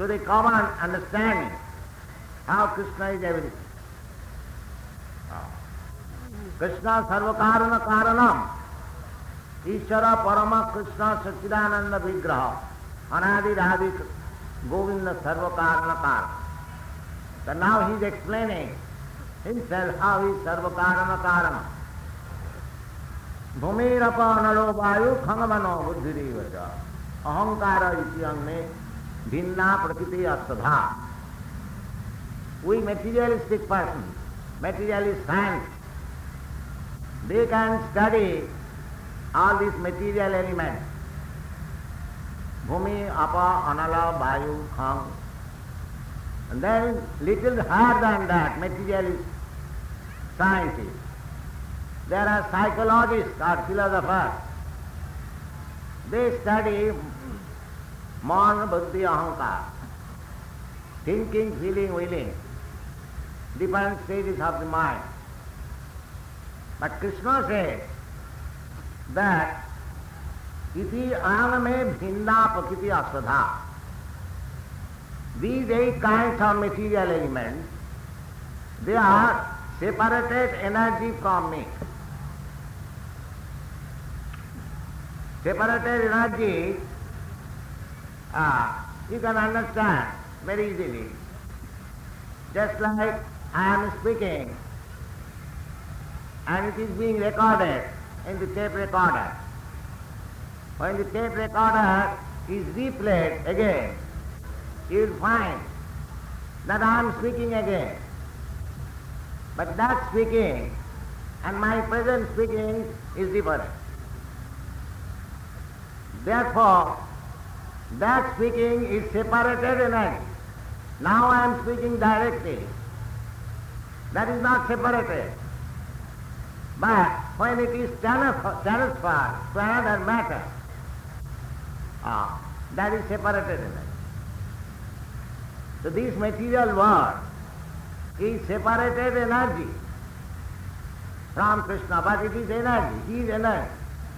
to the common understanding how Krishna is everything. Krishna Sarvakarana Karanam, Ishvara Parama Krishna Sachidananda Vigraha, Anadi Radhi Govinda Sarvakarana Karanam. So now he is explaining himself how he is Sarvakarana Karanam. Bhumirapa analo vayu khangamano buddhirivaja ahankara iti anne bhinna prakriti astadha. We materialistic persons, materialist science, they can study all these material elements. Bhumi, apa, anala, vayu, khang. And then little higher than that, materialist scientists. There are psychologists or philosophers. They study man, buddhi, ahankar, thinking, feeling, willing, different stages of the mind. But Krishna says that iti aname bhinna prakriti asvadha. These 8 kinds of material elements, they are separated energy from me. Separated energy, you can understand very easily. Just like I am speaking and it is being recorded in the tape recorder. When the tape recorder is replayed again, you will find that I am speaking again. But that speaking and my present speaking is different. Therefore, that speaking is separated energy. Now I am speaking directly. That is not separated. But when it is transferred to another matter, that is separated energy. So this material world is separated energy from Krishna, but it is energy. He is energy.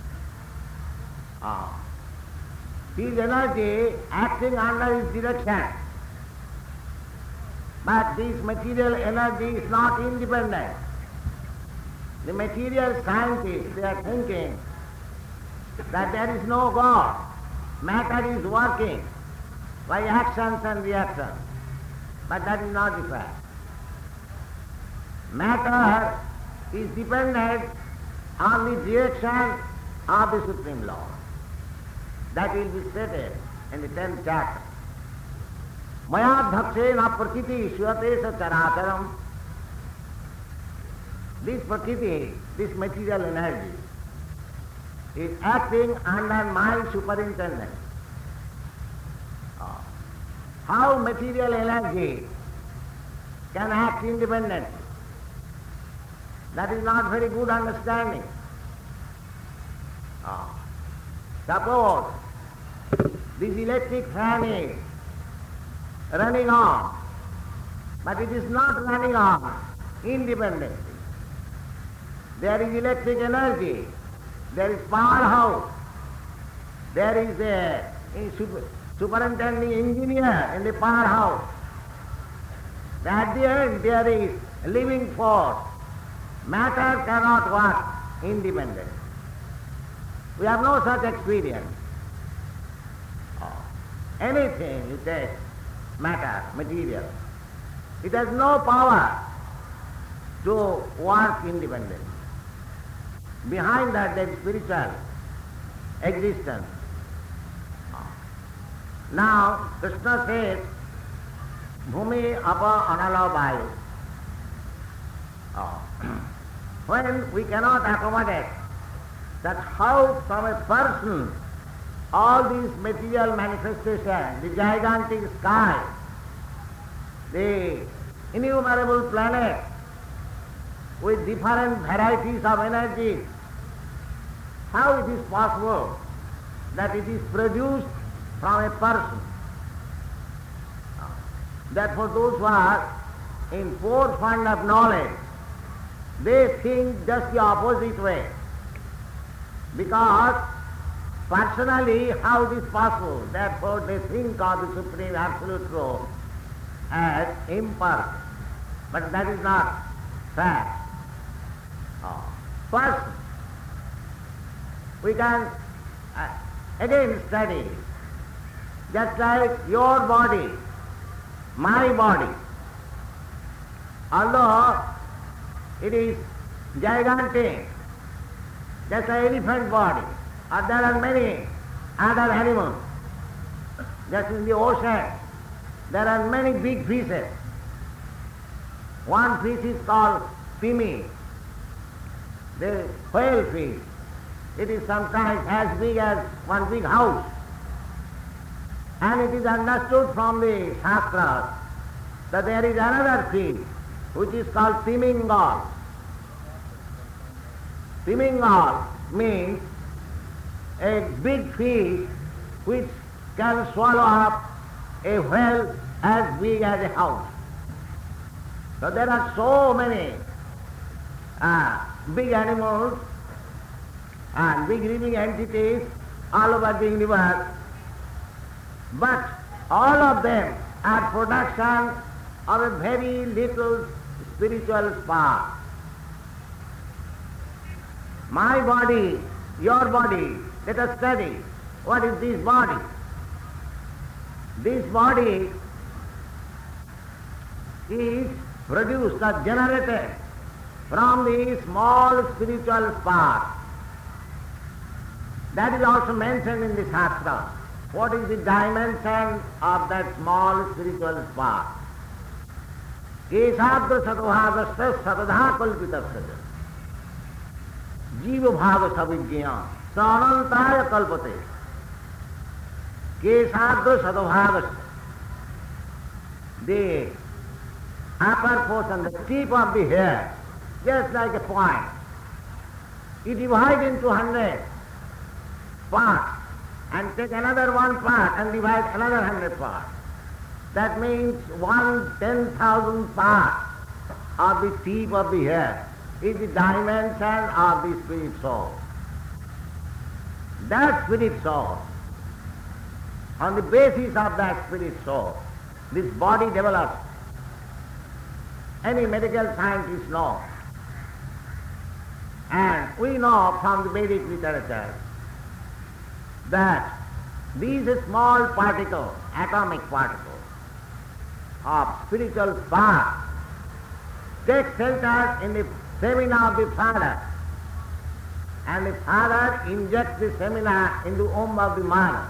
He is energy acting under his direction. But this material energy is not independent. The material scientists, they are thinking that there is no God. Matter is working by actions and reactions. But that is not the fact. Matter is dependent on the direction of the Supreme Lord. That will be stated in the 10th chapter. Maya dhakshena prakriti shvate characharam. This prakriti, this material energy, is acting under my superintendence. How material energy can act independently? That is not very good understanding. Suppose this electric fan is running on, but it is not running on independently. There is electric energy, there is powerhouse, there is a superintending engineer in the powerhouse. At the end there is a living force. Matter cannot work independently. We have no such experience. Anything you take, matter, material, it has no power to work independently. Behind that there is spiritual existence. Now Krishna says, Bhumi apa anala vayu. When we cannot accommodate that how from a person all these material manifestations, the gigantic sky, the innumerable planets with different varieties of energy, how it is possible that it is produced from a person? Therefore those who are in forefront of knowledge, they think just the opposite way. Because personally how it is possible. Therefore they think of the Supreme Absolute Truth as impersonal. But that is not fact. First, we can again study, just like your body, my body, although it is gigantic, just an elephant body, or there are many other animals. Just in the ocean, there are many big fishes. One fish is called pimi, the whale fish. It is sometimes as big as one big house. And it is understood from the Shastras that there is another fish which is called Timingal. Timingal means a big fish which can swallow up a whale as big as a house. So there are so many big animals and big living entities all over the universe, but all of them are production of a very little spiritual spark. My body, your body, let us study. What is this body? This body is produced or generated from the small spiritual spark. That is also mentioned in the Shastra. What is the dimension of that small spiritual spark? Kesadra sadvāgasya sadadha kalpitasya jiva bhava savijñā sanantaya kalpate. Kesadra sadvāgasya, the upper portion, the tip of the hair, just like a point. You divide into 100 parts and take another one part and divide another 100 parts. That means 1/10,000 parts of the tip of the hair is the dimension of the spirit soul. That spirit soul, on the basis of that spirit soul, this body develops. Any medical scientist knows. And we know from the Vedic literature that these small particles, atomic particles of spiritual spark, take shelter in the semina of the father, and the father injects the semina in the womb of the mother.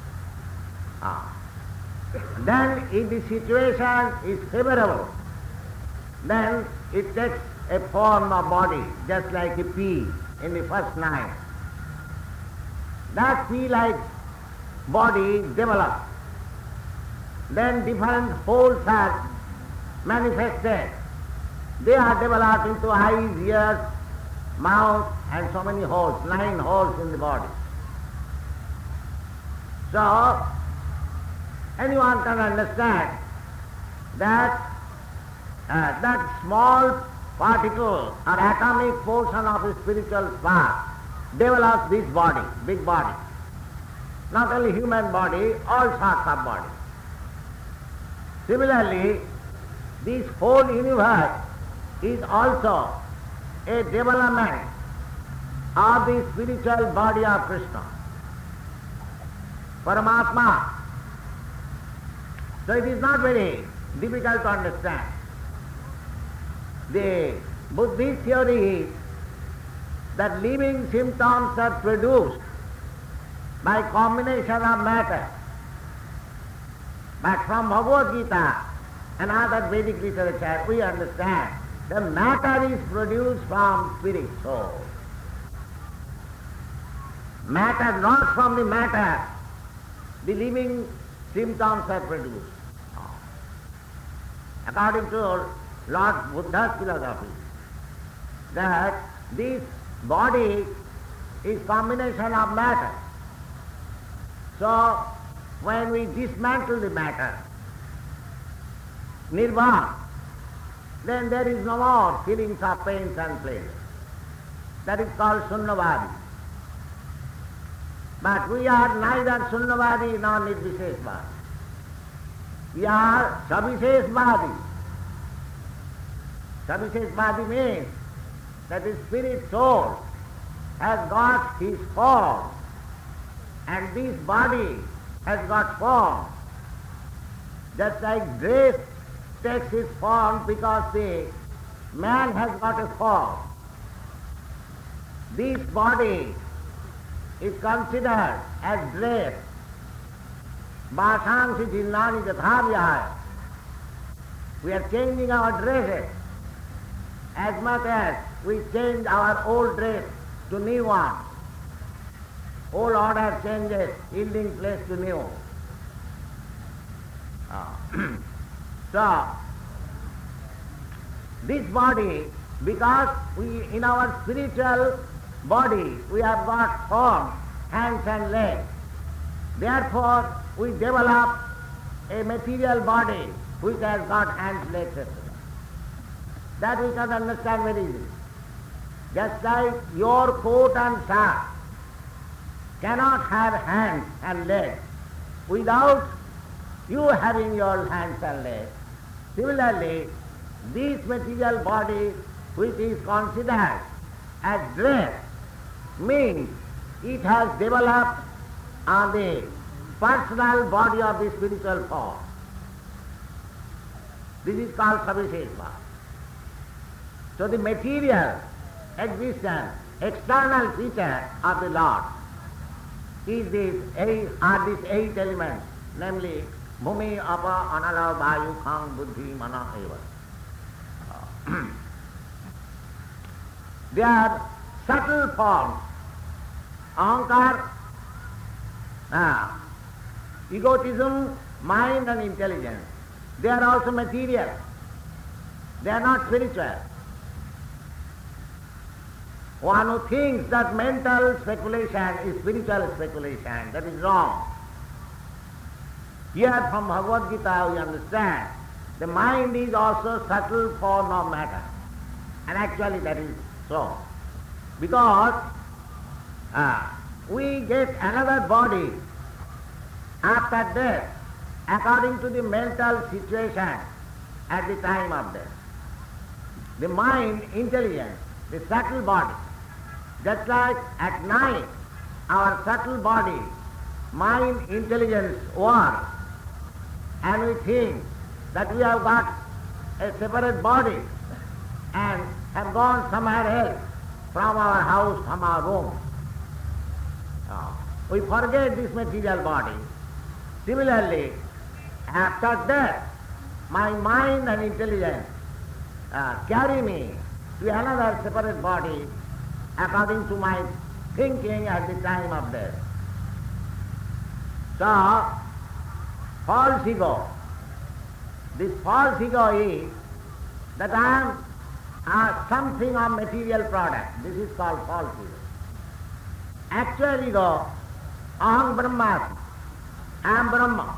Then if the situation is favorable, then it takes a form of body, just like a pea in the first night. That pea-like body develops. Then different holes are manifested. They are developed into eyes, ears, mouth, and so many holes, 9 holes in the body. So, anyone can understand that that small particle or atomic portion of a spiritual spark develops this body, big body. Not only human body, all sorts of bodies. Similarly, this whole universe is also a development of the spiritual body of Krishna, Paramatma. So it is not very difficult to understand. The Buddhist theory is that living symptoms are produced by combination of matter. But from Bhagavad Gita and other Vedic literature, we understand the matter is produced from spirit soul. Matter, not from the matter, the living symptoms are produced. According to Lord Buddha's philosophy, that this body is combination of matter. So, when we dismantle the matter, nirvana, then there is no more feelings of pains and pleasure. That is called sunnavadi. But we are neither Sunyavadi nor Nirvisheshvadi. We are Savisheshvadi. Savisheshvadi means that the spirit soul has got his form, and this body has got form. Just like dress takes its form because the man has got a form. This body is considered as dress. Vasansi jinnani tathavyaya. We are changing our dresses as much as we change our old dress to new one. Old order changes, yielding place to new. So, this body, because we, in our spiritual body, we have got form, hands and legs. Therefore, we develop a material body which has got hands, legs, etc. That we can understand very easily. Just like your coat and shirt cannot have hands and legs without you having your hands and legs. Similarly, this material body which is considered as dress means it has developed on the personal body of the spiritual form. This is called Savisheshvadi. So the material existence, external feature of the Lord is these eight elements, namely Bhumi, Apa, Anala, Vayu, Khang, Buddhi, Mana, Eva. They are subtle forms. Ahankar, egotism, mind and intelligence. They are also material. They are not spiritual. One who thinks that mental speculation is spiritual speculation, that is wrong. Here from Bhagavad Gita we understand the mind is also subtle form of matter. And actually that is so. Because we get another body after death according to the mental situation at the time of death. The mind, intelligence, the subtle body. Just like at night, our subtle body, mind, intelligence works, and we think that we have got a separate body and have gone somewhere else from our house, from our room. We forget this material body. Similarly, after death, my mind and intelligence carry me to another separate body according to my thinking at the time of death. So, false ego. This false ego is that I am something of material product. This is called false ego. Actual ego, aham brahmasmi, I am Brahma.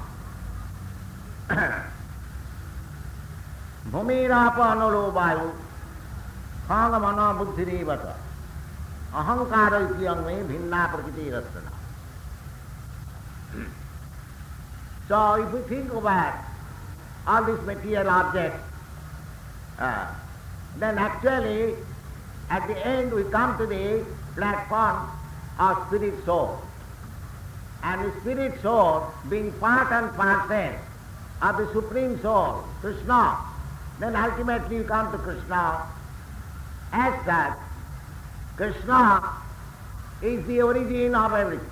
Bhumirapa analo vayu, khanga mana buddhiri vata, ahankara ityang me bhinna prakriti rastana. So if we think about all these material objects, then actually at the end we come to the platform of spirit soul. And the spirit soul being part and parcel of the Supreme Soul, Krishna, then ultimately you come to Krishna. As such, Krishna is the origin of everything.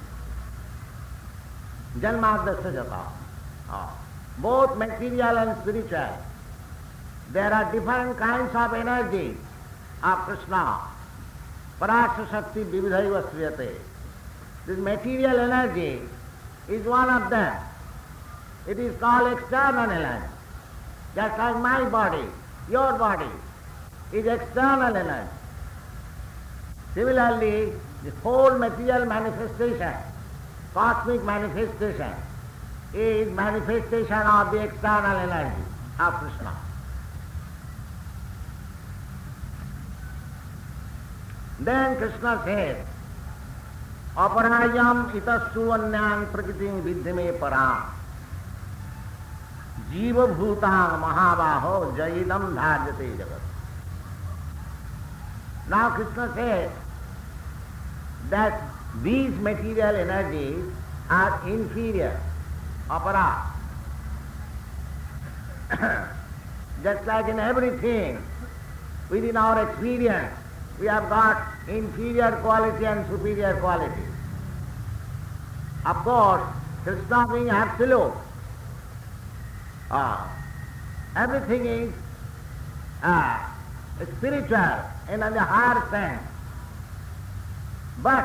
Janmadasya jata. Both material and spiritual. There are different kinds of energy of Krishna. Parasya Shakti Vividhaiva Sriyate. This material energy is one of them. It is called external energy. Just like my body, your body is external energy. Similarly, the whole material manifestation, cosmic manifestation, is manifestation of the external energy of Krishna. Then Krishna says, Aparayam itastu anyang prakritim vidyame param. Jiva bhutang mahabaho jayidam dharjate jagat. Now Krishna says that these material energies are inferior, apara. Just like in everything, within our experience, we have got inferior quality and superior quality. Of course, Krishna being absolute, everything is spiritual in the higher sense. But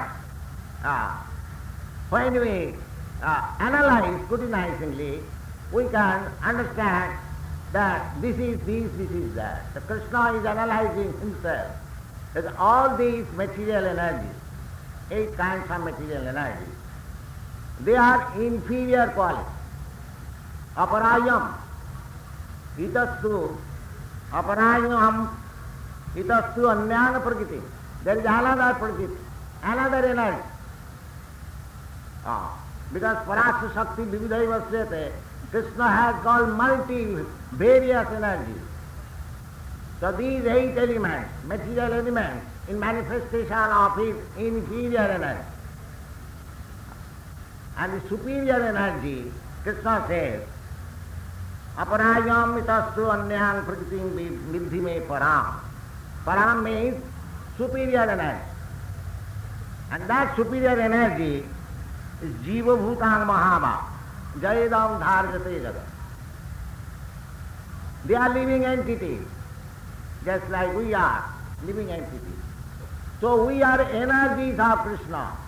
when we analyze scrutinizingly, we can understand that this is this, this is that. So Krishna is analyzing himself that all these material energies, 8 kinds of material energies, they are inferior quality. Aparayam, itastu, aparayam, itastu anyana prakriti. There is another prakriti, another energy. Because Parasya Shakti Vividhai Vasyate, Krishna has got various energies. So these 8 elements, material elements, in manifestation of his inferior energy. And the superior energy, Krishna says, Aparayam itastu anyang prakritim viddhime param. Param means superior energy. And that superior energy is Jiva Bhutang Mahava, Jayadam Dharjate Jagat. They are living entities, just like we are living entities. So we are energies of Krishna.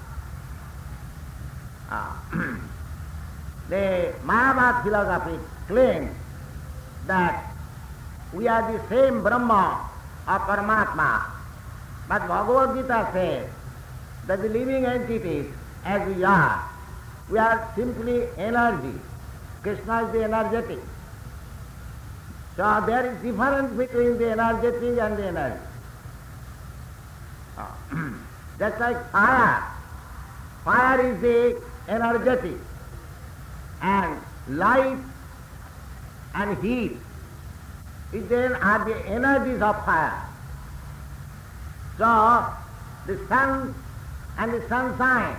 The Mayavad philosophy claims that we are the same Brahma or Paramatma. But Bhagavad Gita says that the living entities as we are simply energy. Krishna is the energetic. So there is difference between the energetic and the energy. Just like fire. Fire is the energetic, and light and heat are the energies of fire. So the sun and the sunshine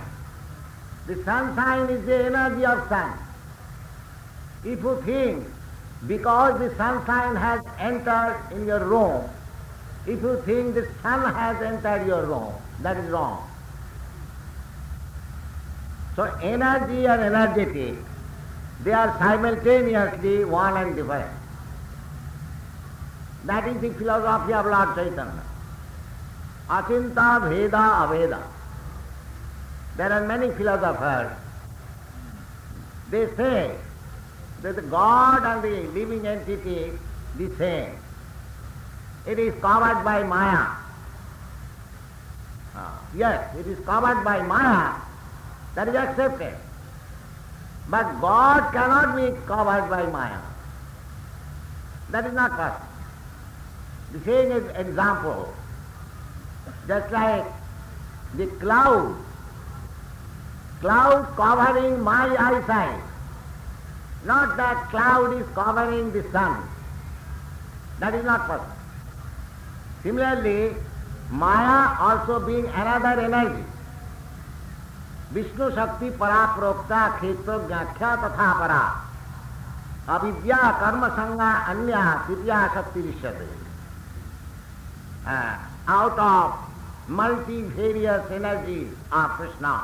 is the energy of sun. If you think because the sunshine has entered in your room, if you think the sun has entered your room, that is wrong. So energy and energetic, they are simultaneously one and different. That is the philosophy of Lord Chaitanya. Achinta Veda Aveda. There are many philosophers. They say that the God and the living entity the same. It is covered by Maya. Yes, it is covered by Maya. That is accepted. But God cannot be covered by Maya. That is not possible. The same is example. Just like the cloud covering my eyesight. Not that cloud is covering the sun. That is not possible. Similarly, Maya also being another energy. Vishnu Shakti Para Prokta Khetra Gyakhya Tatha Para Avidya Karma Sangha Anya Titya Shakti Vishyate. Out of multivarious energies of Krishna.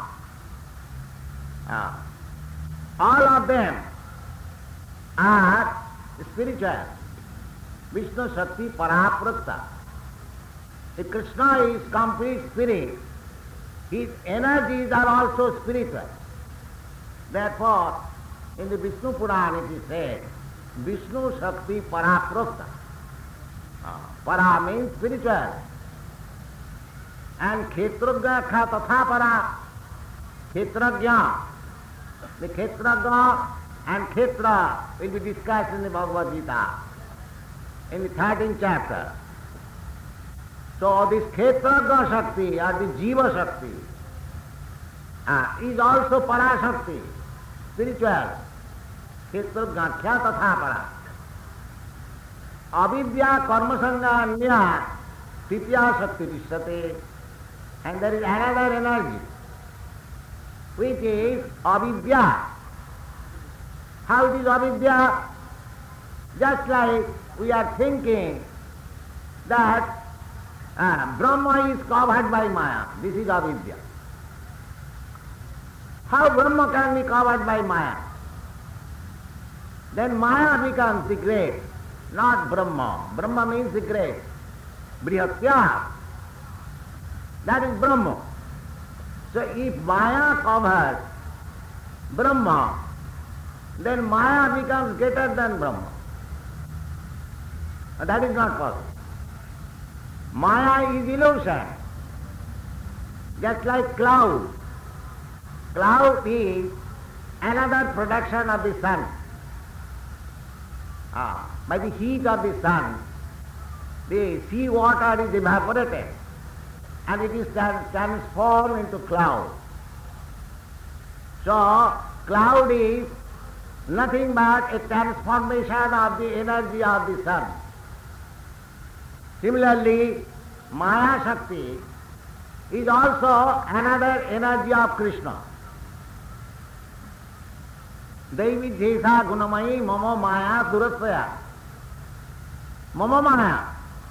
All of them are spiritual. Vishnu Shakti Para Prokta. If Krishna is complete spirit, his energies are also spiritual. Therefore, in the Vishnu Purana it is said, Vishnu Shakti Para Prokta. Para means spiritual. And Khetragya Tatha Para. Khetragya. The Khetragya and Khetra will be discussed in the Bhagavad Gita in the 13th chapter. So this Khetragya Shakti or the Jiva Shakti, is also Parashakti, spiritual. Kshetra Gakhya Tatha Para. Avidya Karmasanga Anya Titya Shakti Vishyate. And there is another energy, which is avidya. How it is avidya? Just like we are thinking that Brahma is covered by Maya. This is avidya. How Brahma can be covered by Maya? Then Maya becomes the great, not Brahma. Brahma means the great. Brihatya. That is Brahma. So if Maya covers Brahma, then Maya becomes greater than Brahma. That is not possible. Maya is illusion. Just like cloud. Cloud is another production of the sun. By the heat of the sun, the sea water is evaporated and it is transformed into cloud. So, cloud is nothing but a transformation of the energy of the sun. Similarly, Maya Shakti is also another energy of Krishna. Devi Jesa Gunamayi Mama Maya Durasvaya. Mama Maya.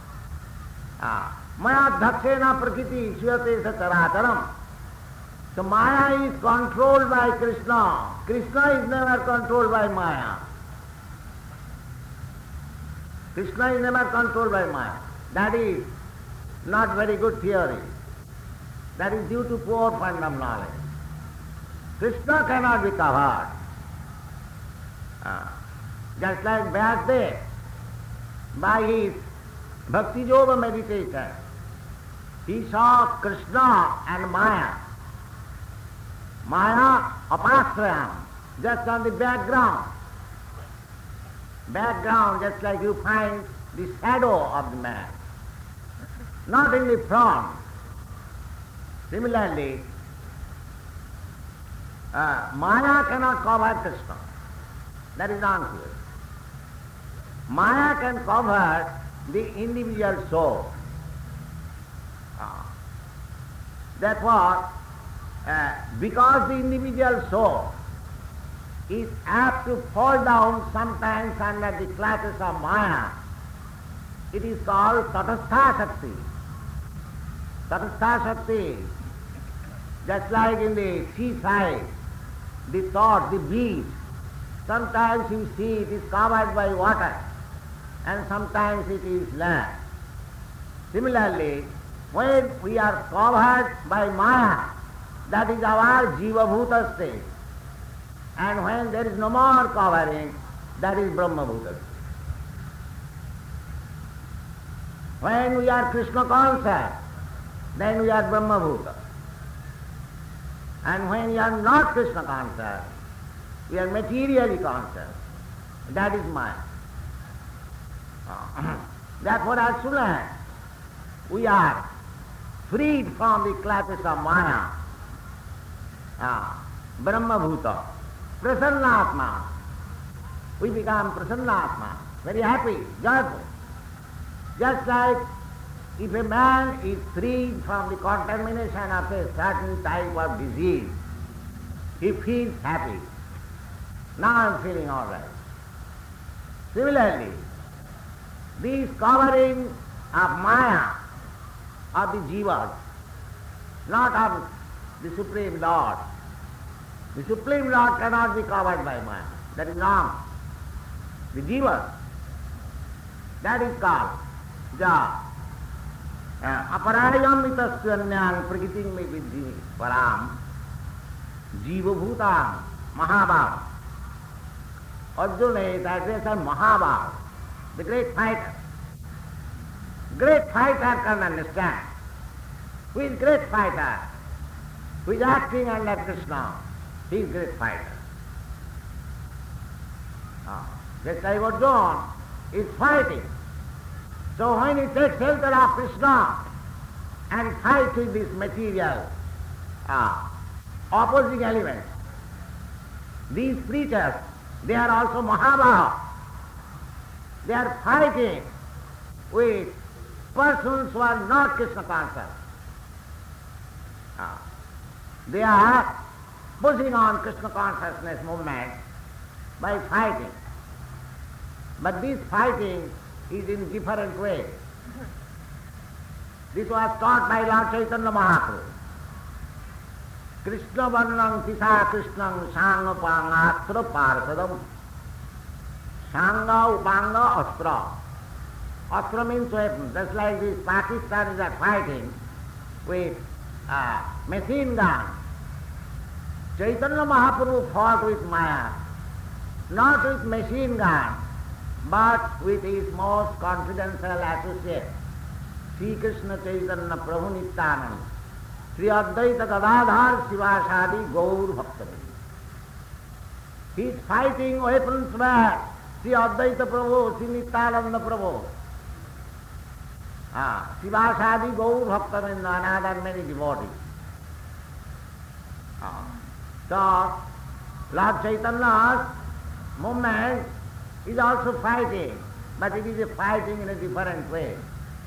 Maya Dhakshena Prakriti Shuyate Sataracharam. So Maya is controlled by Krishna. Krishna is never controlled by Maya. Krishna is never controlled by Maya. That is not very good theory. That is due to poor fund of knowledge. Krishna cannot be covered. Just like Vyasadeva, by his Bhakti Yoga meditation, he saw Krishna and Maya. Maya apasrayam, just on the background. Background, just like you find the shadow of the man, not in the front. Similarly, Maya cannot cover Krishna. That is unclear. Maya can cover the individual soul. Therefore, because the individual soul is apt to fall down sometimes under the clutches of Maya, it is called Tatastha Shakti. Tatastha Shakti, just like in the seaside, the thought, the beach, sometimes you see it is covered by water and sometimes it is land. Similarly, when we are covered by Maya, that is our Jiva Bhuta state. And when there is no more covering, that is Brahma Bhuta state. When we are Krishna conscious, then we are Brahma Bhuta. And when we are not Krishna conscious, we are materially conscious. That is Maya. Therefore, as soon as we are freed from the clutches of Maya, Brahma Bhuta, Prasannatma, we become Prasannatma, very happy, joyful. Just like if a man is freed from the contamination of a certain type of disease, he feels happy. Now I am feeling all right. Similarly, these covering of Maya, of the Jivas, not of the Supreme Lord. The Supreme Lord cannot be covered by Maya. That is wrong. The Jivas, that is called Ja. Aparayam itasyanyan prakiting me vidhi param Jiva Bhutam Mahabhav. Arjuna is addressed as Mahabhav, the great fighter. Great fighter can understand. Who is great fighter? Who is acting under Krishna? He is great fighter. Just like Arjuna is fighting. So when he takes shelter of Krishna and fights with this material opposing elements. These preachers, they are also Mahabhaha. They are fighting with persons who are not Krishna conscious. They are pushing on Krishna consciousness movement by fighting. But this fighting is in different ways. This was taught by Lord Chaitanya Mahaprabhu. Krishna Varnam Tisa Krishnam Sangha Upanga Parsadam. Sangha Upanga Astra. Astra means weapon. Just like these Pakistanis are fighting with machine gun. Chaitanya Mahaprabhu fought with Maya, not with machine gun, but with his most confidential associate, Sri Krishna Chaitanya Prabhu Nityananda, Sri Advaita Gadadhar Sivasadi Gaur Bhaktavi. His fighting weapons were Sri Advaita Prabhu, Sri Nityananda Prabhu, Sivasadi Gaur Bhaktavi and another many devotees. So, Lord Chaitanya's movement is also fighting, but it is a fighting in a different way.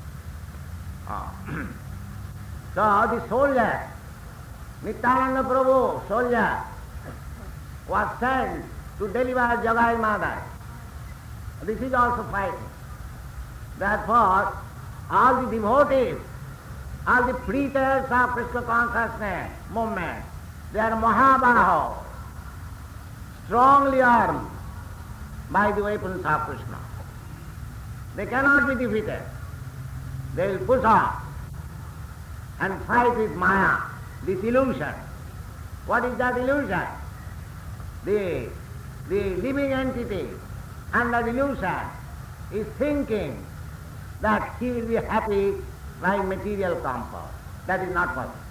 So the soldier, Nityananda Prabhu, soldier, was sent to deliver Jagai Mother. This is also fighting. Therefore, all the devotees, all the preachers of Krishna consciousness movement, they are Mahabhaho, strongly armed by the weapons of Krishna. They cannot be defeated. They will push on and fight with Maya, this illusion. What is that illusion? The living entity under illusion is thinking that he will be happy by material comfort. That is not possible.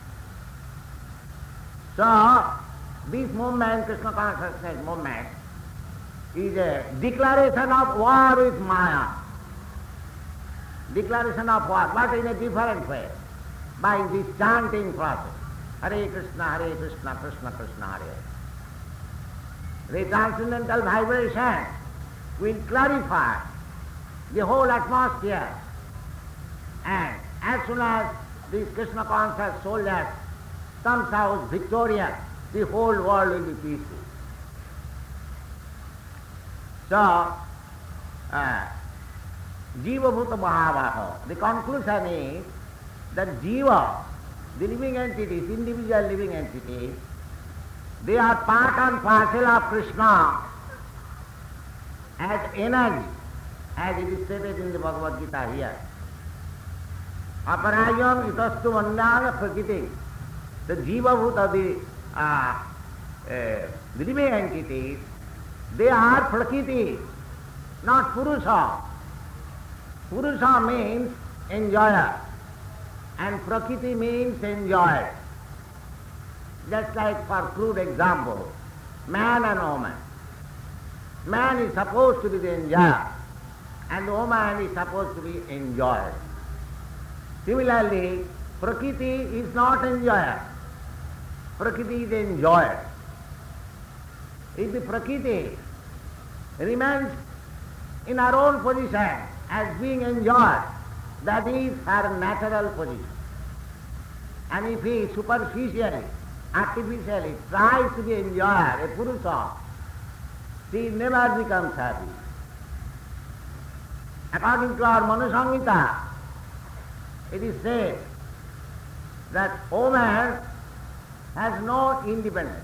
So, this movement, Krishna consciousness movement, is a declaration of war with Maya. Declaration of war, but in a different way, by this chanting process. Hare Krishna, Krishna Krishna, Hare. The transcendental vibration will clarify the whole atmosphere, and as soon as these Krishna conscious soldiers comes out victorious, the whole world will be peaceful. So, Jiva Bhuta Mahabhaho. The conclusion is that Jiva, the living entities, individual living entities, they are part and parcel of Krishna as energy, as it is stated in the Bhagavad Gita here. Aparayam itastu vandana prakriti. The Jiva Bhuta, the living entities, they are Prakriti, not Purusha. Purusha means enjoyer, and Prakriti means enjoyed. Just like for crude example, man and woman. Man is supposed to be the enjoyer, and woman is supposed to be enjoyed. Similarly, Prakriti is not enjoyer. Prakriti is enjoyed. If the Prakriti remains in our own position as being enjoyed, that is her natural position. And if he superficially, artificially tries to be enjoyed, a Purusha, she never becomes happy. According to our Manu Samhita, it is said that woman has no independence.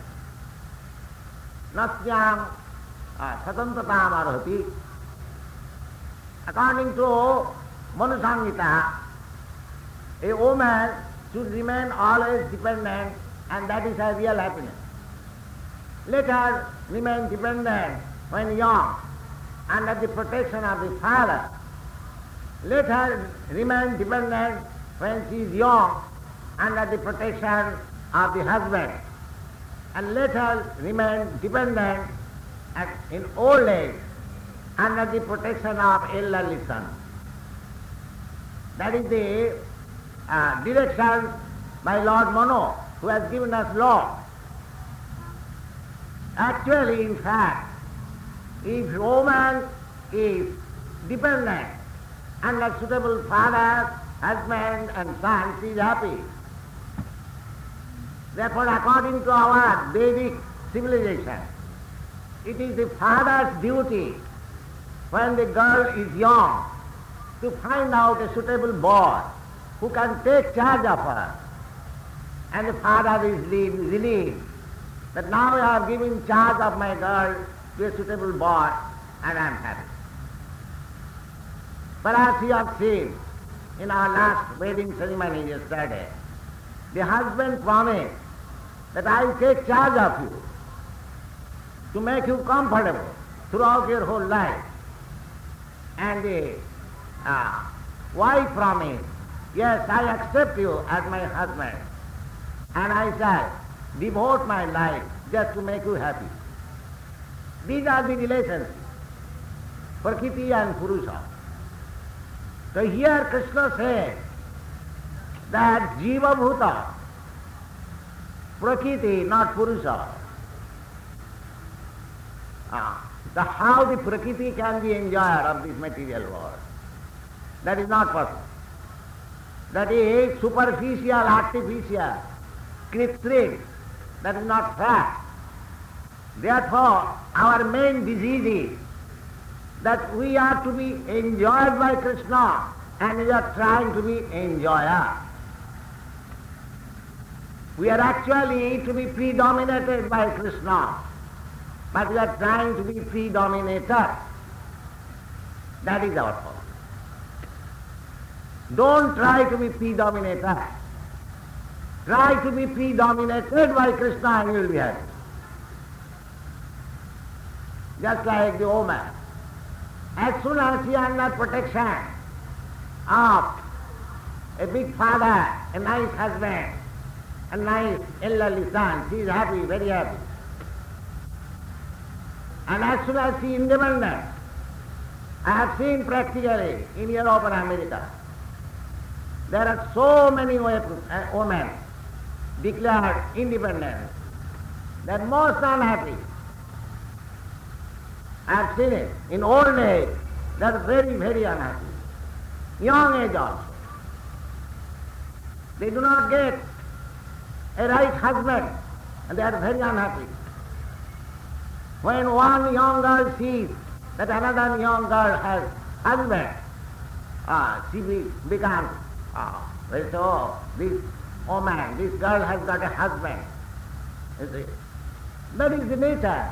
Nasyam satantatam arhati. According to Manu Samhita, a woman should remain always dependent, and that is her real happiness. Let her remain dependent when young, under the protection of the father. Let her remain dependent when she is young, under the protection of the husband. And let her remain dependent in old age, under the protection of elderly son. That is the direction by Lord Manu, who has given us law. Actually, in fact, if woman is dependent on a suitable father, husband and son, she is happy. Therefore, according to our Vedic civilization, it is the father's duty when the girl is young to find out a suitable boy who can take charge of her. And the father is relieved that now I have given charge of my girl to a suitable boy and I am happy. Perhaps you have seen in our last wedding ceremony yesterday, the husband promised that I will take charge of you to make you comfortable throughout your whole life. And the wife promised, yes, I accept you as my husband and I shall devote my life just to make you happy. These are the relations, Prakriti and Purusha. So here Krishna says that Jiva Bhuta, Prakriti, not Purusha. How the Prakriti can be enjoyer of this material world? That is not possible. That is superficial, artificial, kritrim. That is not fact. Therefore, our main disease is that we are to be enjoyed by Krishna and we are trying to be enjoyer. We are actually to be predominated by Krishna, but we are trying to be predominator. That is our fault. Don't try to be predominator. Try to be predominated by Krishna and you will be happy. Just like the woman. As soon as she is under protection of a big father, a nice husband, a nice elderly son, she is happy, very happy. And as soon as she is independent, I have seen practically in Europe and America, there are so many women declared independent. They are most unhappy. I have seen it. In old age, they are very, very unhappy. Young age also. They do not get a right husband and they are very unhappy. When one young girl sees that another young girl has husband, she becomes, so this woman, this girl has got a husband. You see? That is the nature.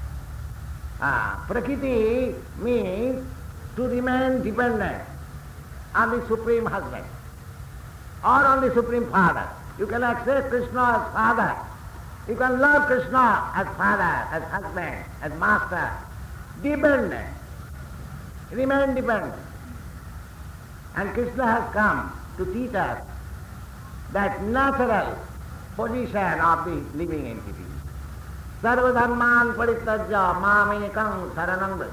Prakriti means to remain dependent on the Supreme Husband or on the Supreme Father. You can accept Krishna as Father. You can love Krishna as Father, as Husband, as Master. Dependent. Remain dependent. And Krishna has come to teach us that natural position of the living entity. Sarvadharman parityajya mamekam saranam vraj.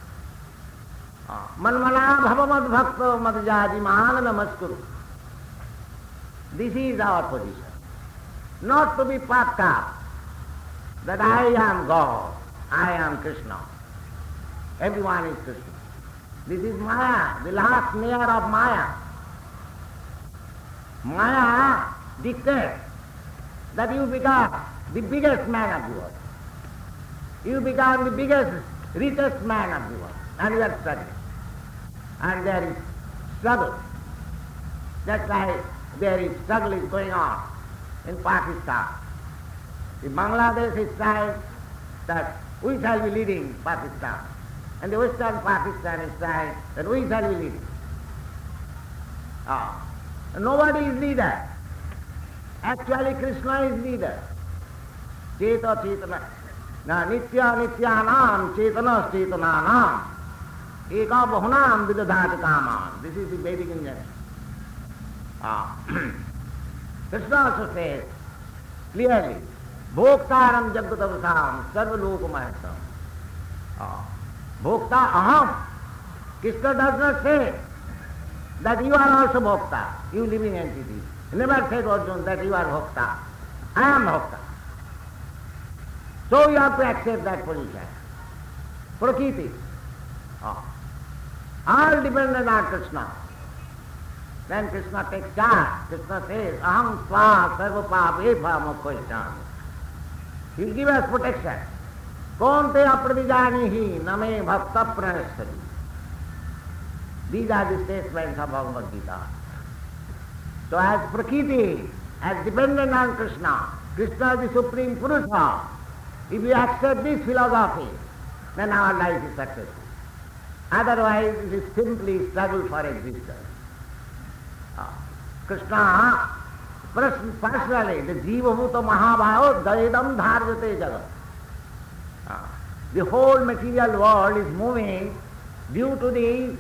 Manmana bhavamad bhakto madhyajimana namaskuru. This is our position. Not to be puffed up that I am God, I am Krishna. Everyone is Krishna. This is Maya, the last layer of Maya. Maya dictates that you become the biggest man of the world. You become the biggest, richest man of the world. And you are struggling. And there is struggle. Just like there is struggle is going on in Pakistan. The Bangladesh is trying that we shall be leading Pakistan. And the Western Pakistan is trying that we shall be leading. Nobody is leader. Actually Krishna is leader. Cheta chetana. Nitya nityanam chetana chetananam. Eka bahunam vidadhati kaman. This is the Vedic injunction. Krishna also says clearly, Bhoktaram Jagatavasam Sarvalokamahesam. Bhokta aham. Krishna does not say that you are also Bhokta, you living entity. He never said Arjuna that you are Bhokta. I am Bhokta. So you have to accept that position. Prakriti. All dependent on Krishna. Then Krishna takes charge. Krishna says, Aham sva sarva papepa mokkhoisham. He will give us protection. Konte apradijanihi name bhakta pranashati. These are the statements of Bhagavad Gita. So as Prakriti, as dependent on Krishna, Krishna is the Supreme Purusha. If we accept this philosophy, then our life is successful. Otherwise, it is simply struggle for existence. Krishna, personally, the Jiva Bhuta Mahabhava, Daidam Dharvate Jagat. The whole material world is moving due to the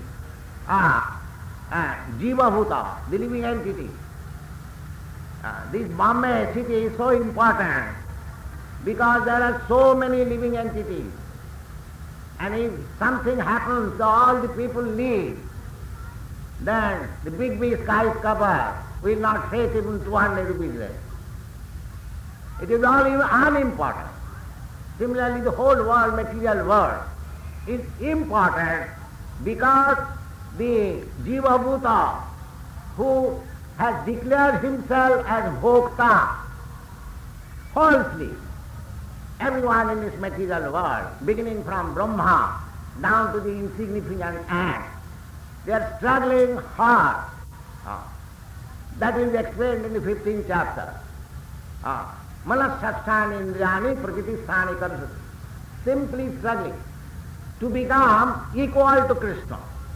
Jiva Bhuta, the living entity. This Bombay city is so important because there are so many living entities. And if something happens to all the people leave, then the big skyscraper will not face even 200 rupees rent. It is all unimportant. Similarly, the whole world, material world, is important because the Jiva Bhuta, who has declared himself as Bhokta falsely, everyone in this material world, beginning from Brahma down to the insignificant ant, they are struggling hard. That will be explained in the 15th chapter. Manasasthani indriyani prakritisthani karsu. Simply struggling to become equal to Krishna.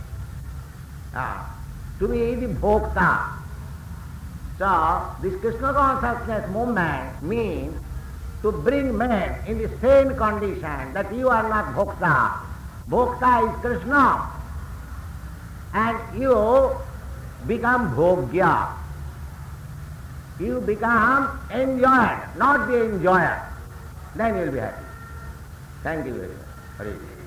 To be the Bhokta. So, this Krishna consciousness movement means to bring men in the same condition that you are not Bhokta. Bhokta is Krishna. And you become Bhogya. You become enjoyer, not the enjoyer. Then you will be happy. Thank you very much. Hare Krishna.